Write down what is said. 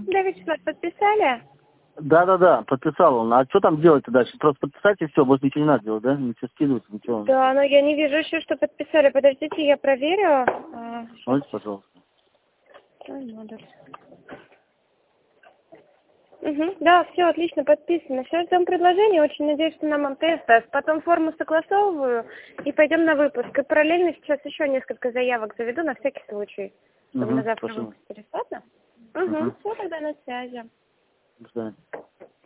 Да, Вячеслав, подписали? Да, подписал он. А что там делать-то дальше? Просто подписать и все, больше ничего не надо делать, да? Ничего скидывать, ничего. Да, но я не вижу еще, что подписали. Подождите, я проверю. Давайте, пожалуйста. Угу. Да, все отлично, подписано. Сейчас ждем предложение. Очень надеюсь, что нам МТС даст. Потом форму согласовываю и пойдем на выпуск. И параллельно сейчас еще несколько заявок заведу на всякий случай, чтобы на завтра Спасибо. выпустили. Ладно? Угу. Все, тогда на связи. До свидания.